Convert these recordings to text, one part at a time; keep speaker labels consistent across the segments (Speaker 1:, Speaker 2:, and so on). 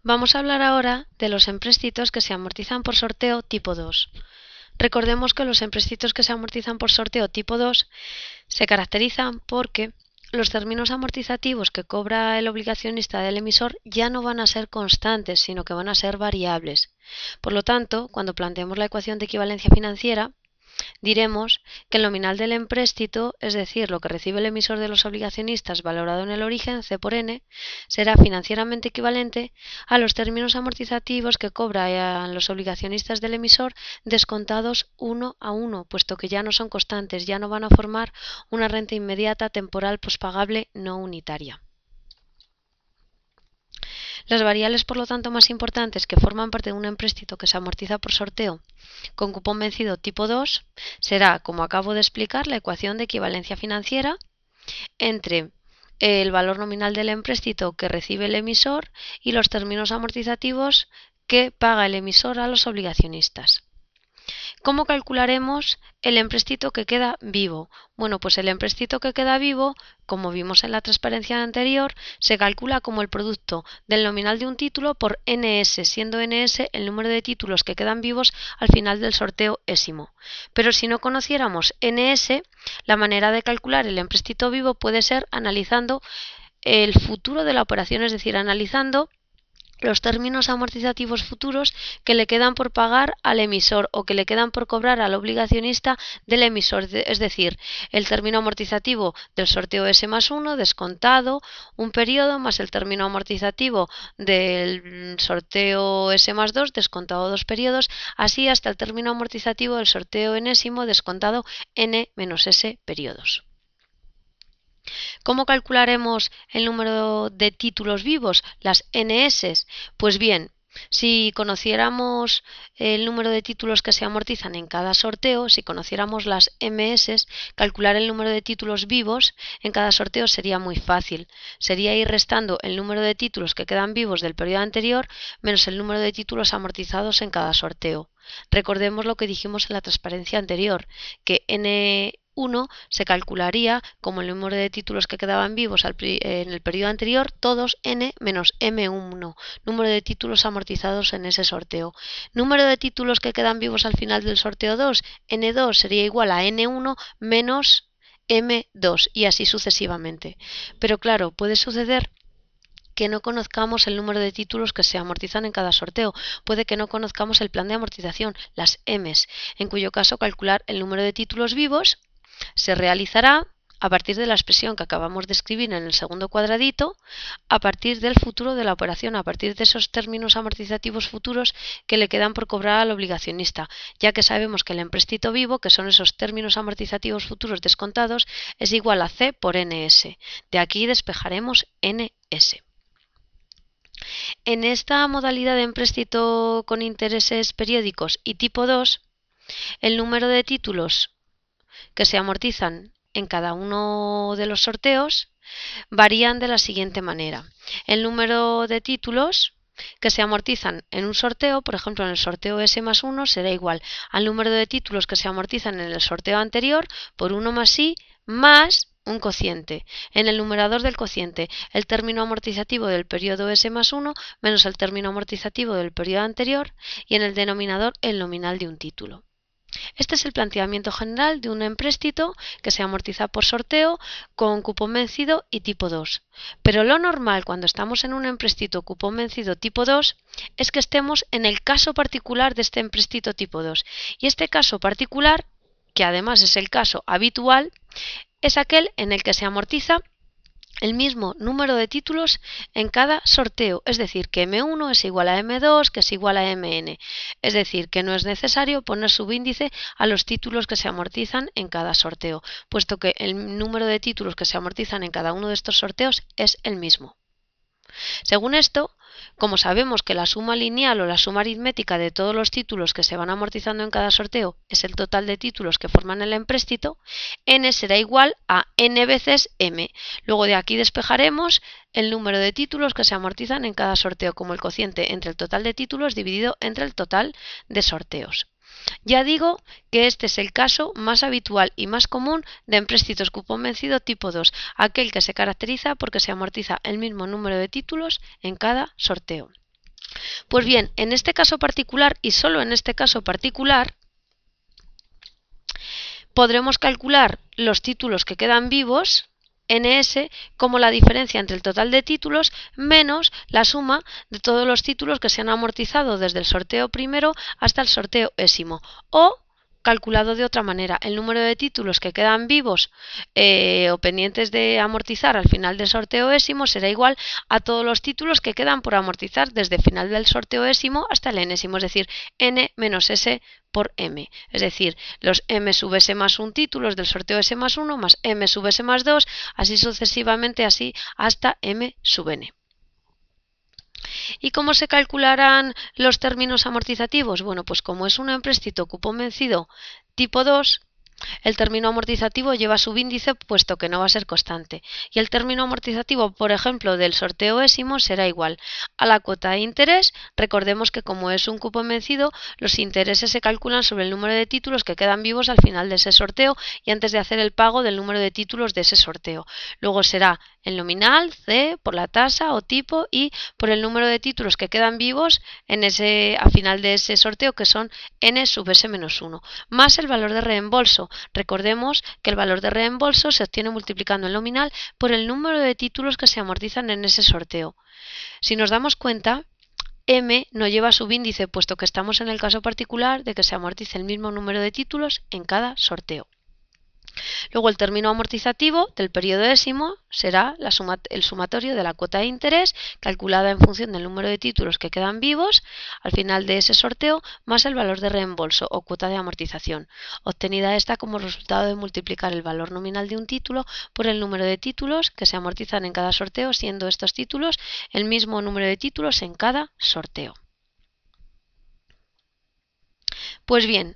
Speaker 1: Vamos a hablar ahora de los empréstitos que se amortizan por sorteo tipo 2. Recordemos que los empréstitos que se amortizan por sorteo tipo 2 se caracterizan porque los términos amortizativos que cobra el obligacionista del emisor ya no van a ser constantes, sino que van a ser variables. Por lo tanto, cuando planteemos la ecuación de equivalencia financiera, diremos que el nominal del empréstito, es decir, lo que recibe el emisor de los obligacionistas valorado en el origen, C por N, será financieramente equivalente a los términos amortizativos que cobran los obligacionistas del emisor descontados uno a uno, puesto que ya no son constantes, ya no van a formar una renta inmediata temporal pospagable no unitaria. Las variables, por lo tanto, más importantes que forman parte de un empréstito que se amortiza por sorteo con cupón vencido tipo 2 será, como acabo de explicar, la ecuación de equivalencia financiera entre el valor nominal del empréstito que recibe el emisor y los términos amortizativos que paga el emisor a los obligacionistas. ¿Cómo calcularemos el empréstito que queda vivo? Bueno, pues el empréstito que queda vivo, como vimos en la transparencia anterior, se calcula como el producto del nominal de un título por NS, siendo NS el número de títulos que quedan vivos al final del sorteo ésimo. Pero si no conociéramos NS, la manera de calcular el empréstito vivo puede ser analizando el futuro de la operación, es decir, analizando los términos amortizativos futuros que le quedan por pagar al emisor o que le quedan por cobrar al obligacionista del emisor, es decir, el término amortizativo del sorteo S más 1 descontado un periodo más el término amortizativo del sorteo S más 2 descontado 2 periodos, así hasta el término amortizativo del sorteo enésimo descontado N menos S periodos. ¿Cómo calcularemos el número de títulos vivos, las NS? Pues bien, si conociéramos el número de títulos que se amortizan en cada sorteo, si conociéramos las MS, calcular el número de títulos vivos en cada sorteo sería muy fácil. Sería ir restando el número de títulos que quedan vivos del periodo anterior menos el número de títulos amortizados en cada sorteo. Recordemos lo que dijimos en la transparencia anterior, que N1 se calcularía como el número de títulos que quedaban vivos en el periodo anterior, todos N menos M1, número de títulos amortizados en ese sorteo. Número de títulos que quedan vivos al final del sorteo 2, N2 sería igual a N1 menos M2 y así sucesivamente. Pero claro, puede suceder que no conozcamos el número de títulos que se amortizan en cada sorteo. Puede que no conozcamos el plan de amortización, las M's, en cuyo caso calcular el número de títulos vivos se realizará a partir de la expresión que acabamos de escribir en el segundo cuadradito, a partir del futuro de la operación, a partir de esos términos amortizativos futuros que le quedan por cobrar al obligacionista, ya que sabemos que el empréstito vivo, que son esos términos amortizativos futuros descontados, es igual a C por NS. De aquí despejaremos NS. En esta modalidad de empréstito con intereses periódicos y tipo 2, el número de títulos que se amortizan en cada uno de los sorteos varían de la siguiente manera. El número de títulos que se amortizan en un sorteo, por ejemplo en el sorteo S más 1, será igual al número de títulos que se amortizan en el sorteo anterior por 1 más I más un cociente. En el numerador del cociente, el término amortizativo del periodo S más 1 menos el término amortizativo del periodo anterior y en el denominador el nominal de un título. Este es el planteamiento general de un empréstito que se amortiza por sorteo con cupón vencido y tipo 2. Pero lo normal cuando estamos en un empréstito cupón vencido tipo 2 es que estemos en el caso particular de este empréstito tipo 2. Y este caso particular, que además es el caso habitual, es aquel en el que se amortiza el mismo número de títulos en cada sorteo, es decir, que M1 es igual a M2, que es igual a MN, es decir, que no es necesario poner subíndice a los títulos que se amortizan en cada sorteo, puesto que el número de títulos que se amortizan en cada uno de estos sorteos es el mismo. Según esto, como sabemos que la suma lineal o la suma aritmética de todos los títulos que se van amortizando en cada sorteo es el total de títulos que forman el empréstito, n será igual a n veces m. Luego de aquí despejaremos el número de títulos que se amortizan en cada sorteo como el cociente entre el total de títulos dividido entre el total de sorteos. Ya digo que este es el caso más habitual y más común de empréstitos cupón vencido tipo 2, aquel que se caracteriza porque se amortiza el mismo número de títulos en cada sorteo. Pues bien, en este caso particular y solo en este caso particular, podremos calcular los títulos que quedan vivos, NS, como la diferencia entre el total de títulos menos la suma de todos los títulos que se han amortizado desde el sorteo primero hasta el sorteo ésimo, o calculado de otra manera, el número de títulos que quedan vivos o pendientes de amortizar al final del sorteo ésimo será igual a todos los títulos que quedan por amortizar desde el final del sorteo ésimo hasta el enésimo, es decir, n menos s por m, es decir, los m sub s más 1 títulos del sorteo s más 1 más m sub s más 2, así sucesivamente, así hasta m sub n. ¿Y cómo se calcularán los términos amortizativos? Bueno, pues como es un empréstito cupón vencido tipo 2, el término amortizativo lleva subíndice puesto que no va a ser constante. Y el término amortizativo, por ejemplo, del sorteo ésimo será igual a la cuota de interés. Recordemos que como es un cupón vencido, los intereses se calculan sobre el número de títulos que quedan vivos al final de ese sorteo y antes de hacer el pago del número de títulos de ese sorteo. Luego será el nominal, C, por la tasa o tipo y por el número de títulos que quedan vivos a final de ese sorteo, que son n sub s menos 1, más el valor de reembolso. Recordemos que el valor de reembolso se obtiene multiplicando el nominal por el número de títulos que se amortizan en ese sorteo. Si nos damos cuenta, M no lleva subíndice puesto que estamos en el caso particular de que se amortice el mismo número de títulos en cada sorteo. Luego el término amortizativo del periodo ésimo será el sumatorio de la cuota de interés calculada en función del número de títulos que quedan vivos al final de ese sorteo más el valor de reembolso o cuota de amortización, obtenida esta como resultado de multiplicar el valor nominal de un título por el número de títulos que se amortizan en cada sorteo, siendo estos títulos el mismo número de títulos en cada sorteo. Pues bien,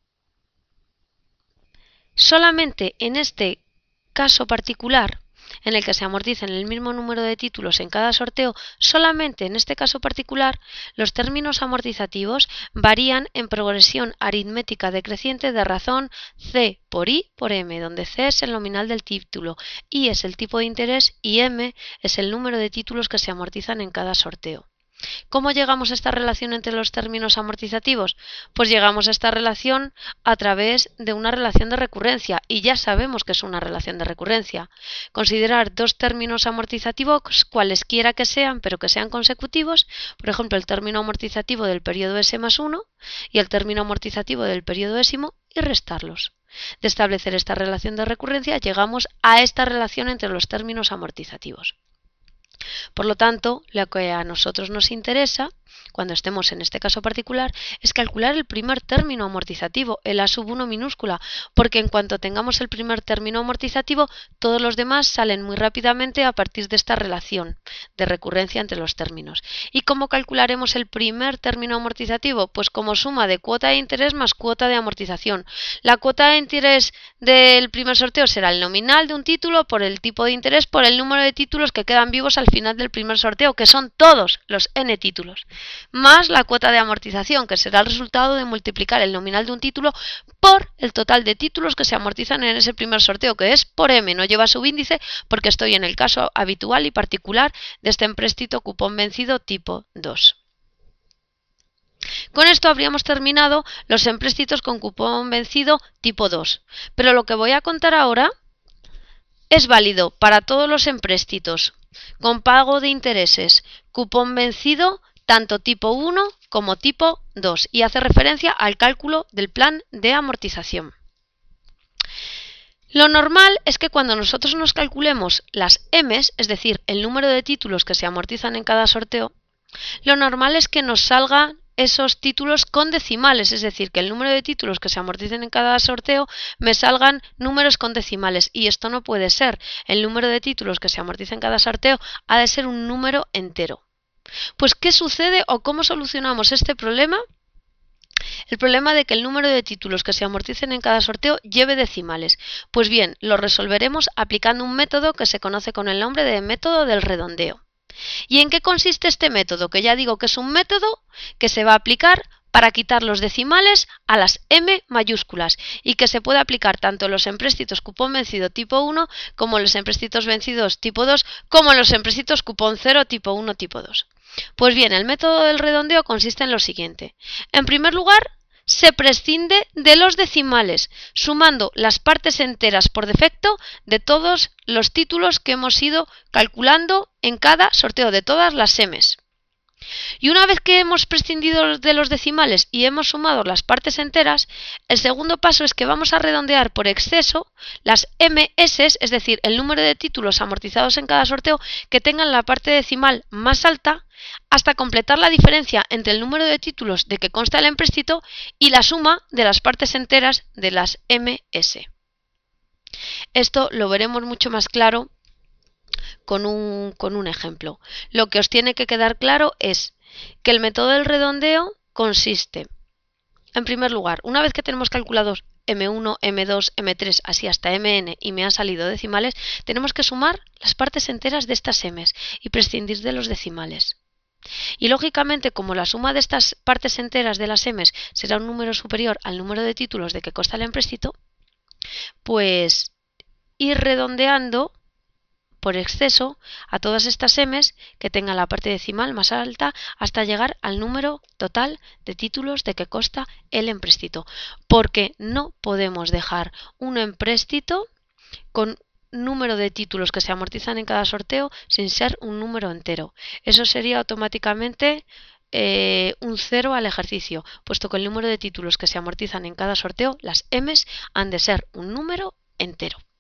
Speaker 1: solamente en este caso particular, en el que se amorticen el mismo número de títulos en cada sorteo, solamente en este caso particular, los términos amortizativos varían en progresión aritmética decreciente de razón C por I por M, donde C es el nominal del título, I es el tipo de interés y M es el número de títulos que se amortizan en cada sorteo. ¿Cómo llegamos a esta relación entre los términos amortizativos? Pues llegamos a esta relación a través de una relación de recurrencia, y ya sabemos que es una relación de recurrencia. Considerar dos términos amortizativos, cualesquiera que sean, pero que sean consecutivos, por ejemplo, el término amortizativo del periodo S más 1 y el término amortizativo del periodo ésimo, y restarlos. De establecer esta relación de recurrencia, llegamos a esta relación entre los términos amortizativos. Por lo tanto, lo que a nosotros nos interesa, cuando estemos en este caso particular, es calcular el primer término amortizativo, el A sub 1 minúscula, porque en cuanto tengamos el primer término amortizativo, todos los demás salen muy rápidamente a partir de esta relación de recurrencia entre los términos. ¿Y cómo calcularemos el primer término amortizativo? Pues como suma de cuota de interés más cuota de amortización. La cuota de interés del primer sorteo será el nominal de un título por el tipo de interés por el número de títulos que quedan vivos al final del primer sorteo, que son todos los n títulos, más la cuota de amortización, que será el resultado de multiplicar el nominal de un título por el total de títulos que se amortizan en ese primer sorteo, que es por M, no lleva subíndice porque estoy en el caso habitual y particular de este empréstito cupón vencido tipo 2. Con esto habríamos terminado los empréstitos con cupón vencido tipo 2, pero lo que voy a contar ahora es válido para todos los empréstitos con pago de intereses cupón vencido tanto tipo 1 como tipo 2 y hace referencia al cálculo del plan de amortización. Lo normal es que cuando nosotros nos calculemos las M's, es decir, el número de títulos que se amortizan en cada sorteo, lo normal es que nos salgan esos títulos con decimales, es decir, que el número de títulos que se amorticen en cada sorteo me salgan números con decimales, y esto no puede ser. El número de títulos que se amortiza en cada sorteo ha de ser un número entero. Pues, ¿qué sucede o cómo solucionamos este problema? El problema de que el número de títulos que se amorticen en cada sorteo lleve decimales. Pues bien, lo resolveremos aplicando un método que se conoce con el nombre de método del redondeo. ¿Y en qué consiste este método? Que ya digo que es un método que se va a aplicar para quitar los decimales a las M mayúsculas y que se puede aplicar tanto en los empréstitos cupón vencido tipo 1 como en los empréstitos vencidos tipo 2 como en los empréstitos cupón 0 tipo 1 tipo 2. Pues bien, el método del redondeo consiste en lo siguiente. En primer lugar, se prescinde de los decimales, sumando las partes enteras por defecto de todos los títulos que hemos ido calculando en cada sorteo de todas las semes. Y una vez que hemos prescindido de los decimales y hemos sumado las partes enteras, el segundo paso es que vamos a redondear por exceso las MS, es decir, el número de títulos amortizados en cada sorteo que tengan la parte decimal más alta, hasta completar la diferencia entre el número de títulos de que consta el empréstito y la suma de las partes enteras de las MS. Esto lo veremos mucho más claro con un ejemplo. Lo que os tiene que quedar claro es que el método del redondeo consiste, en primer lugar, una vez que tenemos calculados M1, M2, M3, así hasta Mn y me han salido decimales, tenemos que sumar las partes enteras de estas M's y prescindir de los decimales. Y lógicamente, como la suma de estas partes enteras de las M's será un número superior al número de títulos de que consta el empréstito, pues ir redondeando por exceso a todas estas M's que tengan la parte decimal más alta hasta llegar al número total de títulos de que consta el empréstito, porque no podemos dejar un empréstito con número de títulos que se amortizan en cada sorteo sin ser un número entero. Eso sería automáticamente un 0 al ejercicio, puesto que el número de títulos que se amortizan en cada sorteo, las M's, han de ser un número entero.